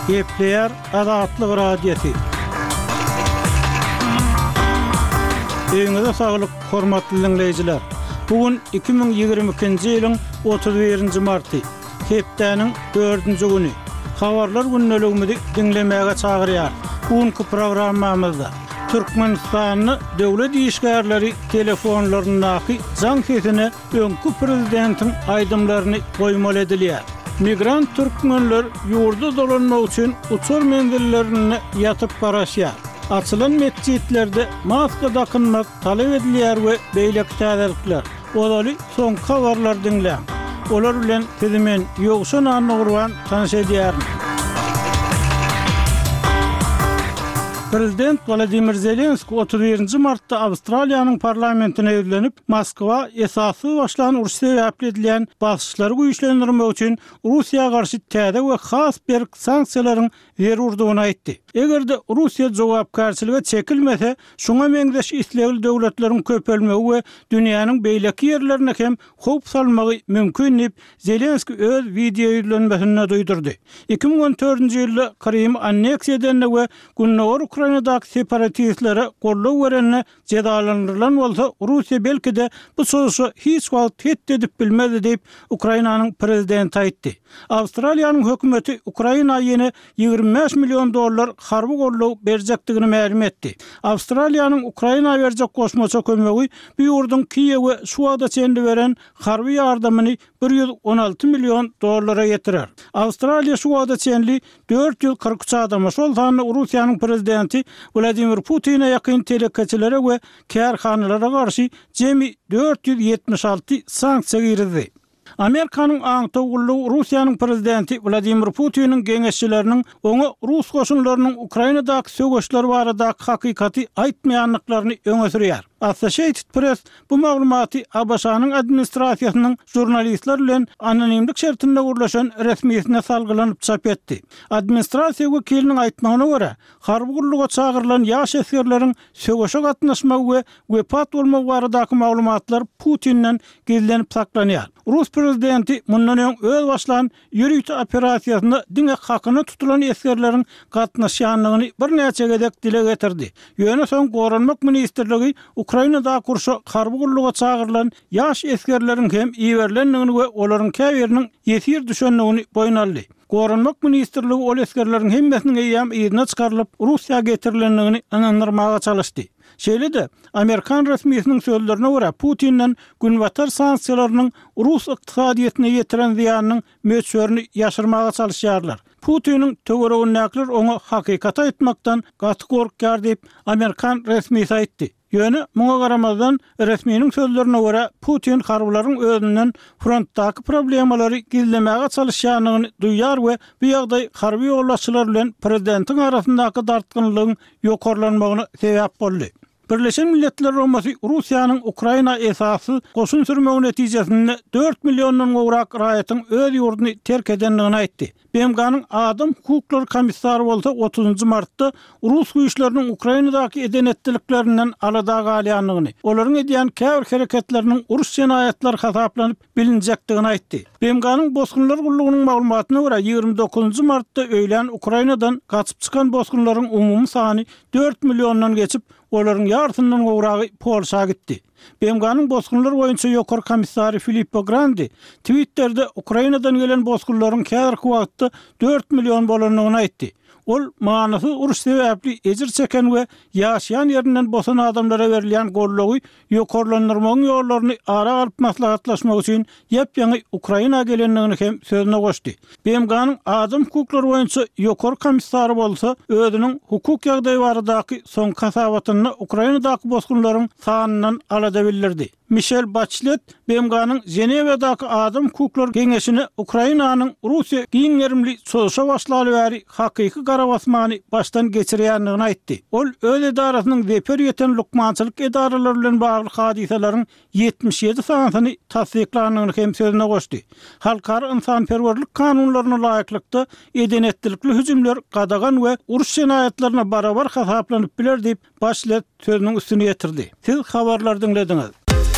Gepleyer Azatlyk Radiosi. Eýinize saglyk, hormatly dinleýijiler. Bugün 2022-nji ýylyň 31-nji marty, hepdeniň 4-nji güni. Habarlar günneligimizi dinlemäge çagyrýar. Bugünkü programmamyzda Türkmenistanyny döwlet işgärleri telefonlarynyňky jaň sesine öňkü prezidentiň aýdymlaryny goýmaly edilýär. Migrant türkmenler ýurda dolanmak üçin uçur menzillerini ýatyp baraşýar. Açılan mescitlerde maska takınmak talep edilýär we beýleki täzelikler. Olaly soňky habarlar dinleň. Olar bilen tezmen ýogşan anygurwan tanyş edýär. Prezident Vladimir Zelenski 31-nji martda Awstraliýanyň parlamentine ýüzlenip, Moskwa esasy başlan uruş sebäpli edilen basyşlary güýçlendirmek üçin Russiýa garşy täze we has bir sanksiýalaryň berurdugyny aýtdy. Egerde Russiýa jogapkarçylyga çekilmese, şoňa meňzeş islegil döwletleriň köpelmegi we dünýäniň beýleki ýerlerine hem howp salmagy mümkin diýip Zelenski öz video ýüzlenmesinde duýdurdy. 2014-nji ýylda Krym anneksiýa edilende we Günnewer Ukrainadaky separatistlere gollaw berenne jedalandyrılan bolsa, Russiýa belki de bu sözü hiç wagt edip bilmedi diýip Ukrainanyň prezidenti aýtdy. Awstraliýanyň hökümeti Ukraina ýene $25 milyon harby gollaw berjekdigini ma'lum etdi. Awstraliýanyň Ukraina berjek goşmaça kömegi bu ýurdun Kiýew we Şuwada çendi beren harby ýardamyny $116 milyon ýetirer. Awstraliýa Şuwada çenli 443 adama şol sany Russiýanyň prezidenti Vladimir Putin'e ýakyn telekeçilere we kärhanalara garşy jemi 476 sanksiýa girdi. Amerikanyň aňtagullygy Russiýanyň prezidenti Vladimir Putin'in geňeşçileriniň oňa Rus goşunlarynyň Ukrainadaky sögeşleri baradaky hakykaty aýtmaýanlyklaryny öňe sürýär. Associated Press bu maglumaty ABŞ-nyň administrasiýasynyň jurnalistler bilen anonimlik şertinde gurlaşan resmiýetine salgylanyp çap etdi. Administrasiýa wekiliniň aýtmagyna görä, harby gurluga çagyrılan ýaş esgerleriň sögeşe gatnaşmagy we wepat bolmagy baradaky maglumatlar Putin'den gizlenip saklanýar. Rus prezidenti mundan öň öz başlan ýürüýte operasiýasyna diňe hakyny tutulan esgerleriň gatnaşýanlygyny bir näçe gedek dile getirdi. Ýöne soň Gorunmak ministrligi Ukrainada kurşa harby gurluga çagyrılan ýaş esgerleriň hem iýerlendigini we olaryň käbiriniň ýetir düşenligini boýnaldy. Gorunmak ministrligi ol esgerleriň hemmesini eýam ýerine çykarylyp Russiýa getirilendigini anandyrmaga çalışdy. Şeýle-de Amerikan resmiýetiniň sözlerine görä Putin'den günbatar sanksiýalarynyň Rus ykdysadyýetyne ýetiren ziýanynyň möçberini ýaşyrmaga çalışýarlar. Putin'in töweregini näkler oňa hakykaty aýtmakdan gaty gorkýar diýip Amerikan resmiýeti aýtdy. Ýöne muňa garamazdan resmiýetiň sözlerine görä Putin harbylaryň özünden frontdaky problemalary gizlemäge çalışýanyny duýar we bu ýagdaý harby ýollaşçylar bilen prezidentiň arasyndaky dartgynlygyň ýokarlanmagyna sebäp boldy. Birleşen Milletler Romasy Russiýanyň Ukraina esasy goşun sürmegi netijesinde 4 milyondan gowrak raýatyň öz ýurduny terk edenligini aýtdy. BMG'nyň Adam Hukuklary komissary bolsa 30 martda Rus güýçleriniň Ukrainadaky edenetdiliklerinden alada galýanlygyny, olaryň edýän käbir hereketleriniň uruş jenaýatlary hasaplanyp bilinjekdigini aýtdy. BMG'nyň bosgunlar gullugynyň maglumatyna görä 29 martda öýlen Ukrainadan gaçyp çykan bosgunlaryň umumy sany 4 milyondan geçip olaryň ýartyndan gowragy Polşa gitdi. BMG'nyň bosgunlar boýunça ýokary komissary Filippo Grandi Twitter'de Ukrainadan gelen bosgunlaryň käbirki wagtda 4 milyon bolanyny aýtdy. Ol manasy uruş sebäpli ejir çeken we ýaşaýan ýerinden bosan adamlara berilýän gollagy ýokarlandyrmagyň ýollaryny ara alyp maslahatlaşmak üçin ýepýaňy Ukraina gelenligini hem sözüne goşdy. BMG'nyň adam hukuklary boýunça ýokary komissary bolsa, özüniň hukuk ýagdaýy baradaky soňky hasabatyny Ukrainadaky bosgunlaryň sanynyň alada bildirdi. Michel Bachelet BMG'nyň Jenewadaky adam hukuklary geňeşine Ukrainanyň Russiýa giňerimli soşa başlaly bäri hakyky garabasmany baştan geçirýänligini aýtdy. Ol öz edarasynyň deper ýeten lukmançylyk edaralary bilen bagly hadiselerin 77 sanatyny tasdiklanýanyny hem sözüne goşdy. Halkara insanperwerlik kanunlaryna laýyklykda edenetdilikli hüjümler gadagan we uruş jenaýatlaryna barabar hasaplanyp biler diýip Bachelet sözüniň üstüne ýetirdi. Siz habarlar dinlediňiz.